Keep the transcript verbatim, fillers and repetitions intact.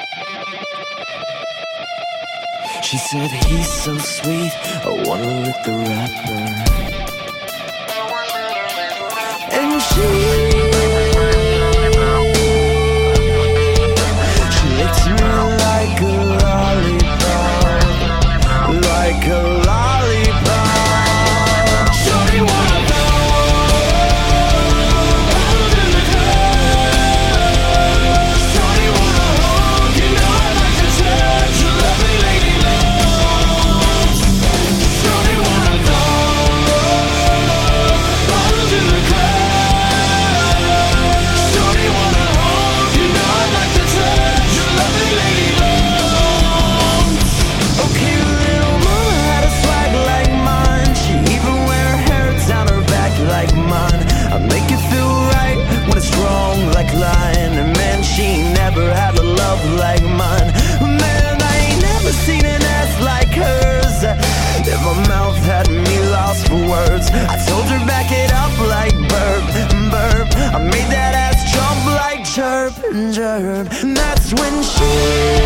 She said he's so sweet, I wanna lick the rapper. And she She licked me like a lollipop, like a lollipop. Shorty wanna go out in the club. Shorty wanna hug, you know I like to touch your lovely lady loves. Shorty wanna go out in the club. Shorty wanna hug, you know I like to touch your lovely lady loves. Okay, little mama had a swag like mine. She even wear her hair down her back like mine. I make it feel right when it's wrong like lying. And man, she never had a love like mine. Man, I ain't never seen an ass like hers. If my mouth had me lost for words, I told her back it up like burp, burp. I made that ass jump like chirp, chirp. And that's when she